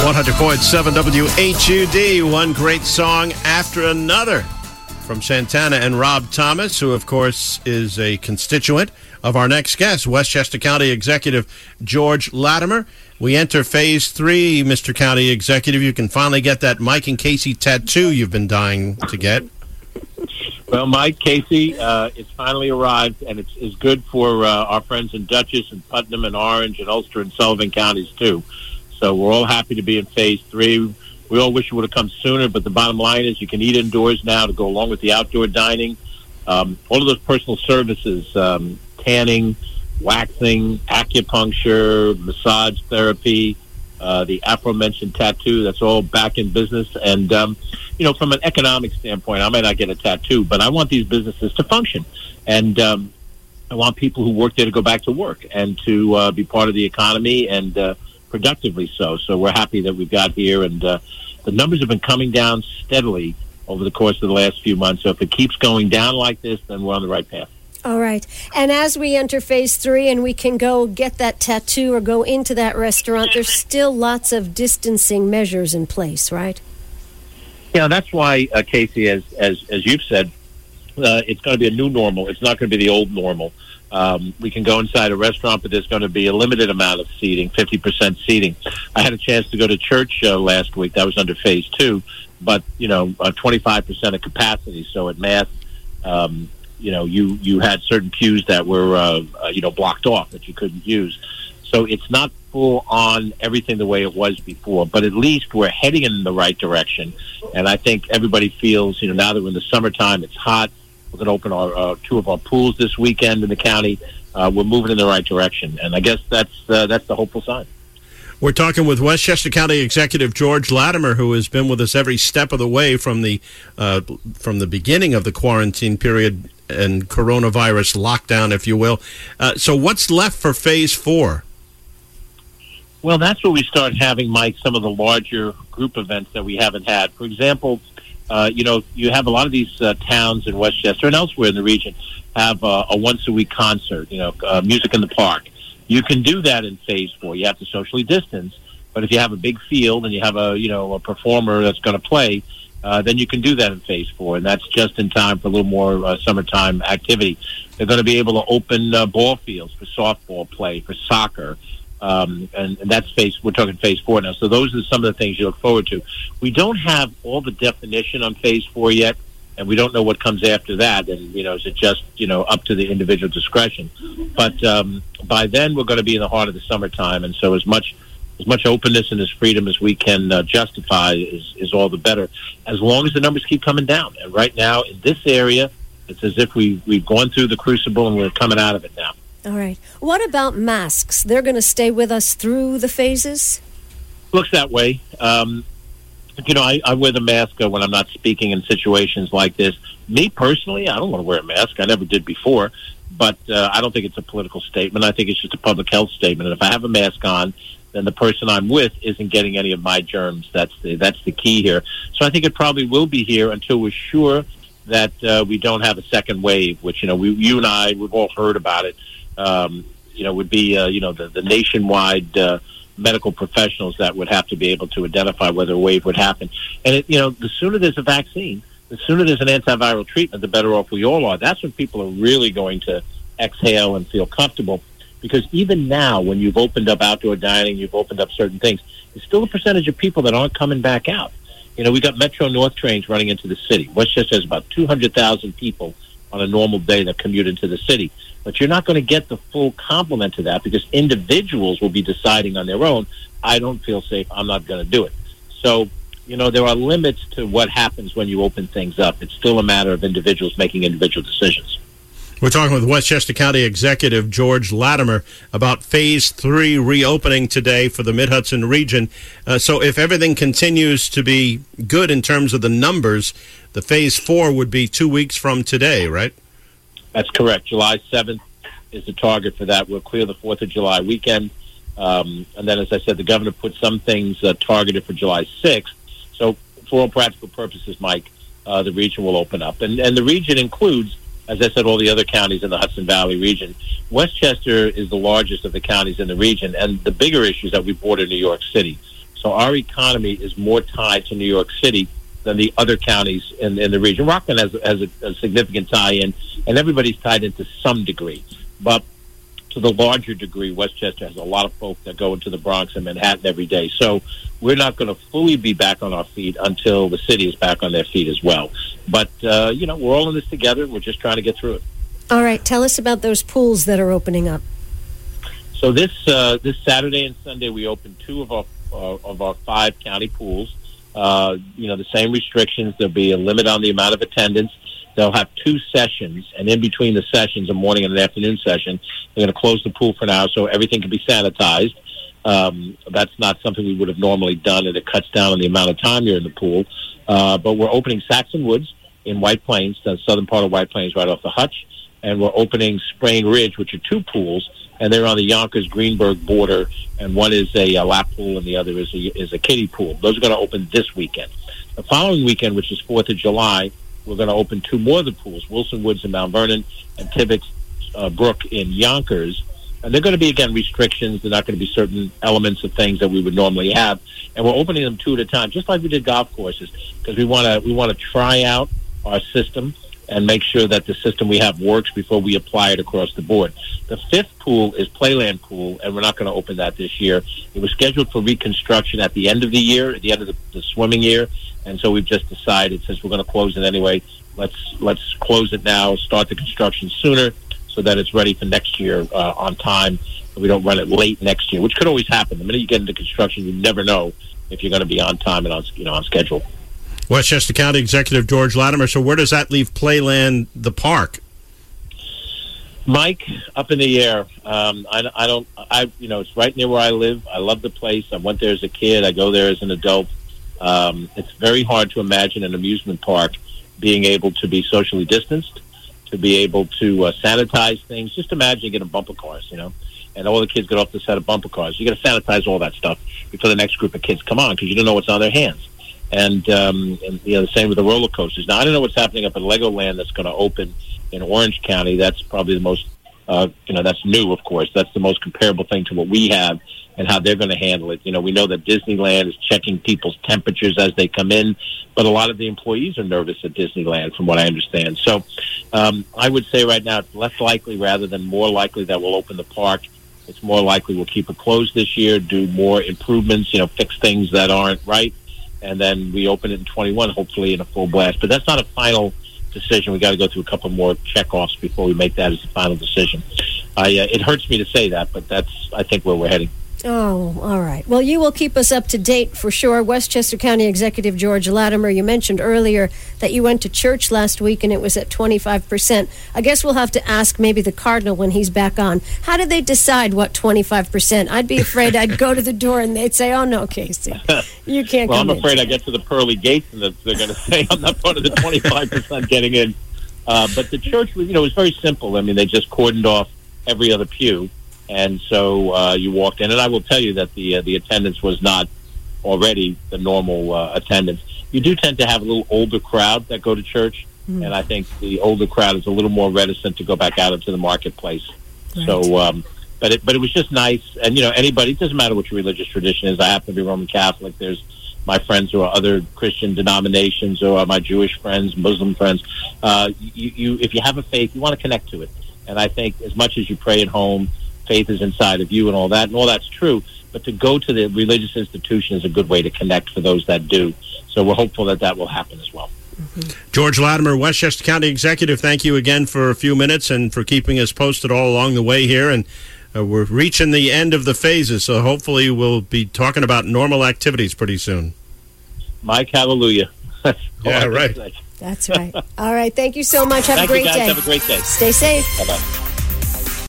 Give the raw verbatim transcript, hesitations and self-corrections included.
one hundred point seven W H U D, one great song after another from Santana and Rob Thomas, who, of course, is a constituent of our next guest, Westchester County Executive George Latimer. We enter phase three, Mister County Executive. You can finally get that Mike and Casey tattoo you've been dying to get. Well, Mike, Casey, uh, it's finally arrived, and it's, it's good for uh, our friends in Dutchess and Putnam and Orange and Ulster and Sullivan counties, too. So we're all happy to be in phase three. We all wish it would have come sooner, but the bottom line is you can eat indoors now to go along with the outdoor dining. Um, all of those personal services, um, tanning, waxing, acupuncture, massage therapy, uh, the aforementioned tattoo, that's all back in business. And, um, you know, from an economic standpoint, I may not get a tattoo, but I want these businesses to function. And um, I want people who work there to go back to work and to uh, be part of the economy and uh, productively so. So we're happy that we've got here. And uh, the numbers have been coming down steadily over the course of the last few months. So if it keeps going down like this, then we're on the right path. All right. And as we enter phase three and we can go get that tattoo or go into that restaurant, there's still lots of distancing measures in place, right? Yeah, that's why, uh, Casey, as, as as you've said, uh, it's going to be a new normal. It's not going to be the old normal. Um, we can go inside a restaurant, but there's going to be a limited amount of seating, fifty percent seating. I had a chance to go to church uh, last week. That was under phase two, but, you know, uh, twenty-five percent of capacity. So at Mass, um, you know, you, you had certain pews that were, uh, uh, you know, blocked off that you couldn't use. So it's not full on everything the way it was before, but at least we're heading in the right direction. And I think everybody feels, you know, now that we're in the summertime, it's hot. We're going to open our uh, two of our pools this weekend in the county. Uh, we're moving in the right direction, and I guess that's uh, that's the hopeful sign. We're talking with Westchester County Executive George Latimer, who has been with us every step of the way from the uh, from the beginning of the quarantine period and coronavirus lockdown, if you will. Uh, so, what's left for phase four? Well, that's where we start having, Mike, some of the larger group events that we haven't had. For example, uh, you know, you have a lot of these uh, towns in Westchester and elsewhere in the region have uh, a once-a-week concert, you know, uh, music in the park. You can do that in phase four. You have to socially distance, but if you have a big field and you have a, you know, a performer that's going to play, uh, then you can do that in phase four, and that's just in time for a little more uh, summertime activity. They're going to be able to open uh, ball fields for softball play, for soccer. Um, and, and that's phase, we're talking phase four now. So those are some of the things you look forward to. We don't have all the definition on phase four yet, and we don't know what comes after that. And, you know, is it just, you know, up to the individual discretion? But um, by then, we're going to be in the heart of the summertime. And so as much as much openness and as freedom as we can uh, justify is, is all the better, as long as the numbers keep coming down. And right now, in this area, it's as if we, we've gone through the crucible and we're coming out of it now. All right. What about masks? They're going to stay with us through the phases? Looks that way. Um, you know, I, I wear the mask uh, when I'm not speaking in situations like this. Me, personally, I don't want to wear a mask. I never did before. But uh, I don't think it's a political statement. I think it's just a public health statement. And if I have a mask on, then the person I'm with isn't getting any of my germs. That's the, that's the key here. So I think it probably will be here until we're sure that uh, we don't have a second wave, which, you know, we, you and I, we've all heard about it. Um, you know, would be, uh, you know, the, the nationwide uh, medical professionals that would have to be able to identify whether a wave would happen. And, it, you know, the sooner there's a vaccine, the sooner there's an antiviral treatment, the better off we all are. That's when people are really going to exhale and feel comfortable. Because even now, when you've opened up outdoor dining, you've opened up certain things, there's still a percentage of people that aren't coming back out. You know, we got Metro North trains running into the city. Westchester has about two hundred thousand people on a normal day that commute into the city. But you're not going to get the full complement to that because individuals will be deciding on their own, I don't feel safe, I'm not going to do it. So, you know, there are limits to what happens when you open things up. It's still a matter of individuals making individual decisions. We're talking with Westchester County Executive George Latimer about Phase three reopening today for the Mid-Hudson region. Uh, so if everything continues to be good in terms of the numbers, the Phase four would be two weeks from today, right? That's correct. July seventh is the target for that. We'll clear the fourth of July weekend. Um, and then, as I said, the governor put some things uh, targeted for July sixth. So for all practical purposes, Mike, uh, the region will open up. And, and the region includes, as I said, all the other counties in the Hudson Valley region. Westchester is the largest of the counties in the region, and the bigger issue is that we border New York City. So our economy is more tied to New York City than the other counties in, in the region. Rockland has, has a, a significant tie-in, and everybody's tied in to some degree. But to the larger degree, Westchester has a lot of folk that go into the Bronx and Manhattan every day. So we're not going to fully be back on our feet until the city is back on their feet as well. But, uh, you know, we're all in this together, and we're just trying to get through it. All right. Tell us about those pools that are opening up. So this uh, this Saturday and Sunday, we opened two of our uh, of our five county pools. Uh, you know, the same restrictions. There'll be a limit on the amount of attendance. They'll have two sessions, and in between the sessions, a morning and an afternoon session, they're going to close the pool for now so everything can be sanitized. Um, that's not something we would have normally done, and it cuts down on the amount of time you're in the pool. Uh, but we're opening Saxon Woods in White Plains, the southern part of White Plains, right off the Hutch, and we're opening Sprain Ridge, which are two pools, and they're on the Yonkers-Greenberg border, and one is a, a lap pool and the other is a, is a kiddie pool. Those are going to open this weekend. The following weekend, which is fourth of July, we're going to open two more of the pools, Wilson Woods in Mount Vernon and Tibbetts uh, Brook in Yonkers. And they're going to be, again, restrictions. They're not going to be certain elements of things that we would normally have. And we're opening them two at a time, just like we did golf courses, because we want to we want to try out our system and make sure that the system we have works before we apply it across the board. The fifth pool is Playland Pool, and we're not going to open that this year. It was scheduled for reconstruction at the end of the year, at the end of the, the swimming year, and so we've just decided, since we're going to close it anyway, let's let's close it now, start the construction sooner, so that it's ready for next year uh, on time, and we don't run it late next year, which could always happen. The minute you get into construction, you never know if you're going to be on time and on you know on schedule. Westchester County Executive George Latimer. So where does that leave Playland, the park? Mike, up in the air. Um, I, I don't, I, you know, it's right near where I live. I love the place. I went there as a kid. I go there as an adult. Um, it's very hard to imagine an amusement park being able to be socially distanced, to be able to uh, sanitize things. Just imagine you get in bumper cars, you know, and all the kids get off the set of bumper cars. You got to sanitize all that stuff before the next group of kids come on, because you don't know what's on their hands. And, um, and, you know, the same with the roller coasters. Now, I don't know what's happening up at Legoland that's going to open in Orange County. That's probably the most, uh, you know, that's new, of course. That's the most comparable thing to what we have and how they're going to handle it. You know, we know that Disneyland is checking people's temperatures as they come in, but a lot of the employees are nervous at Disneyland, from what I understand. So um, I would say right now it's less likely rather than more likely that we'll open the park. It's more likely we'll keep it closed this year, do more improvements, you know, fix things that aren't right, and then we open it in twenty-one, hopefully in a full blast. But that's not a final decision. We got to go through a couple more checkoffs before we make that as a final decision. I, uh, it hurts me to say that, but that's, I think, where we're heading. Oh, all right. Well, you will keep us up to date for sure. Westchester County Executive George Latimer, you mentioned earlier that you went to church last week and it was at twenty-five percent. I guess we'll have to ask maybe the Cardinal when he's back on. How did they decide what twenty-five percent? I'd be afraid I'd go to the door and they'd say, oh, no, Casey, you can't well, come in. Well, I'm afraid I get to the pearly gates and they're going to say I'm not part of the twenty-five percent getting in. Uh, but the church, you know, was very simple. I mean, they just cordoned off every other pew. And so uh, you walked in, and I will tell you that the uh, the attendance was not already the normal uh, attendance. You do tend to have a little older crowd that go to church, mm. and I think the older crowd is a little more reticent to go back out into the marketplace. Right. So, um, but it but it was just nice, and you know, anybody, it doesn't matter what your religious tradition is. I happen to be Roman Catholic. There's my friends who are other Christian denominations, or my Jewish friends, Muslim friends. Uh, you, you if you have a faith, you want to connect to it, and I think as much as you pray at home, faith is inside of you and all that, and all that's true, but to go to the religious institution is a good way to connect for those that do. So we're hopeful that that will happen as well. Mm-hmm. George Latimer, Westchester County Executive, thank you again for a few minutes and for keeping us posted all along the way here. And uh, we're reaching the end of the phases, so hopefully we'll be talking about normal activities pretty soon. Mike, hallelujah. Yeah, right. That's right. All right. Thank you so much. Have Thank a great you guys. day. Have a great day. Stay safe. Bye-bye.